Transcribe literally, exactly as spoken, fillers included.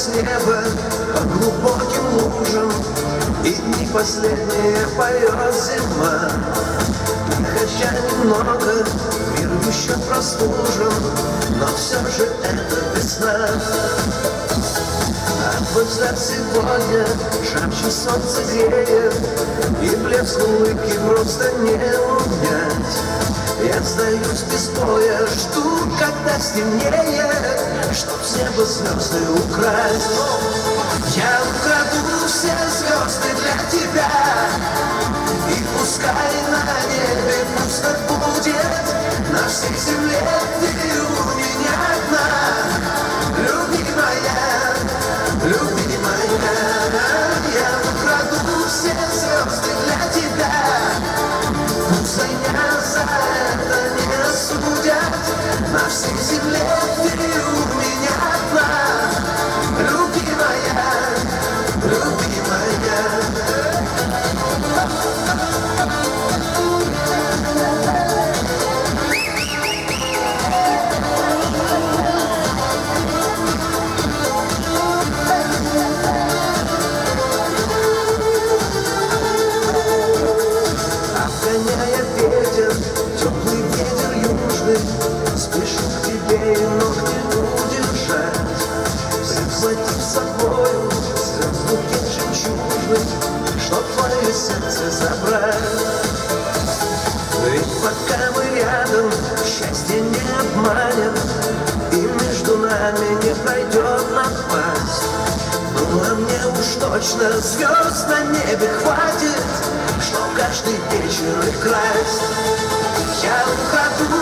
с неба по глубоким лужам, и дни последние поет зима. И хотя немного мир еще простужен, но все же это весна. А твой взгляд сегодня жарче солнце греет, и блеск улыбки просто не унять. Я сдаюсь без боя, жду, когда стемнеет, чтоб с неба звезды украсть. Я украду все звезды для тебя, и пускай на небе пусто будет, на всей земле ты у меня одна, любимая, любимая. Я украду все звезды для тебя, пусть меня за это не осудят, на всей земле ты у меня одна, любимая, любимая. Обгоняя ветер, теплый ветер южный, спешу к тебе и ног не удержать. Захватив с собою слез букет жемчужный, чтоб твое сердце забрать. Ведь пока мы рядом, счастье не обманет, и между нами не пройдет напасть. Ну а мне уж точно звезд на небе хватит, что каждый вечер их красть. Я украду